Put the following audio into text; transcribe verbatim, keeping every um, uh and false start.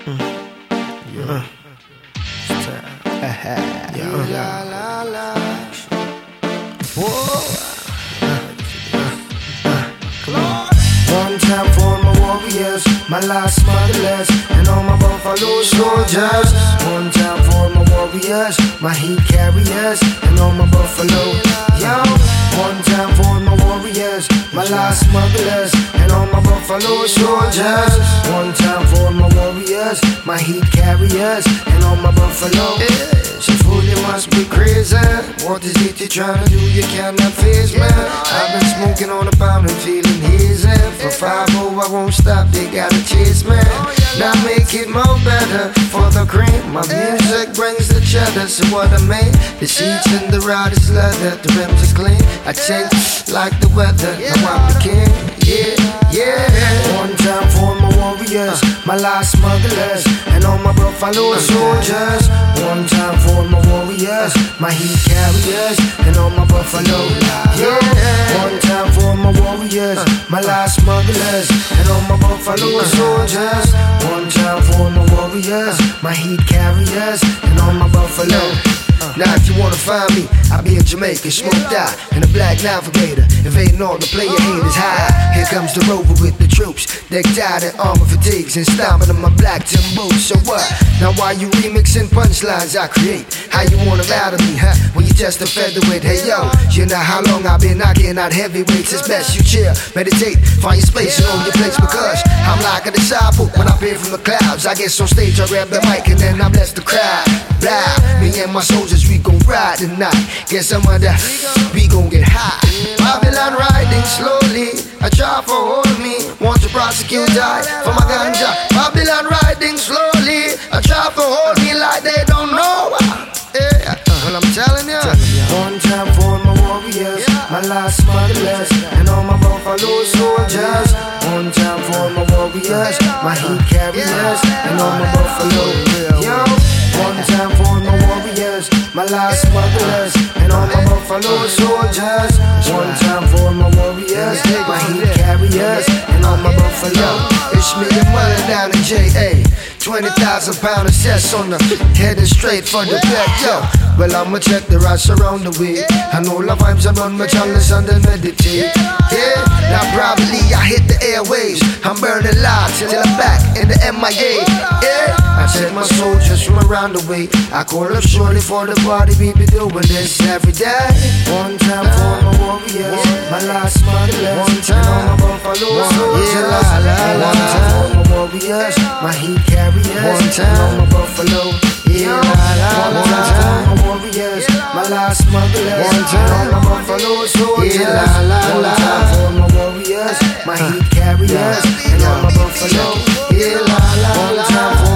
Mm. Yeah. Uh. It's time. Yeah. La la la. Whoa. One time for my warriors, my last motherless, and all my buffalo soldiers. One time for my warriors, my heat carriers, and all my buffalo. Yo, one time for my warriors, my last motherless, and all my buffalo soldiers. One time for my warriors, my heat carriers, and all my buffalo. She fool, you must be crazy. What is it you're trying to do? You cannot face me. I've been smoking on a pound and feeling hazy. For five oh, I won't stop, they gotta chase me. Now make it more better for the cream. My music brings the cheddar, so what I mean. The sheets and the ride is leather, the rims are clean. I change like the weather, now I'm the king. Yeah, yeah. One time for my warriors, my last smugglers, and all my buffalo soldiers. One time for my warriors, my heat carriers, and all my buffalo. Yeah. One time for my warriors, my last smugglers, and all my buffalo soldiers. One time for my warriors, my heat carriers, and all my buffalo. Now if you wanna find me, I'll be in Jamaica, smoked out in a black navigator, invading all the player haters high. Here comes the rover with the troops, decked out in armor fatigues and stomping on my black tin boots. So what? Now why you remixing punchlines I create? How you wanna battle me, huh? When you just a featherweight, hey yo. You know how long I've been knocking out heavyweights. It's best you chill, meditate, find your space and own your place, because I'm like a disciple when I appear from the clouds. I get on stage, I grab the mic and then I bless the crowd. Blah, me and my soldiers, we gon' ride tonight. Guess I'm under, we gon' get high. Babylon riding slowly, I try for hold me. Want to prosecute die for my ganja. Babylon riding slowly, I try for hold me like they don't know. Yeah, well I'm telling ya. One time for my warriors, my last motherless, and all my buffalo soldiers. One time for my warriors, my heat carriers, and all my buffalo. Yo. One time for my warriors, my last smugglers, and all my buffalo soldiers. One time for my warriors, my heat carriers, and all my buffalo. It's me and Mullen down in J A. twenty thousand pound assess on the heading straight for the back, yo. Well, I'ma check the rats around the way. I know the vibes are on my chalice and then meditate. Yeah, now probably I hit the airwaves. I'm burning live till I'm back in the M I A. Yeah, I check my soldiers from around the way. I call up shortly for the party. We be doing this every day. One time for my warriors, my last motherless, one time on my buffalo soldiers. One time for my warriors, my heat carriers, one time on my buffalo. Yeah, one time for my warriors, my last motherless, one time on my buffalo soldiers. One time for my warriors, my heat carriers, and on my buffalo. Yeah, one time for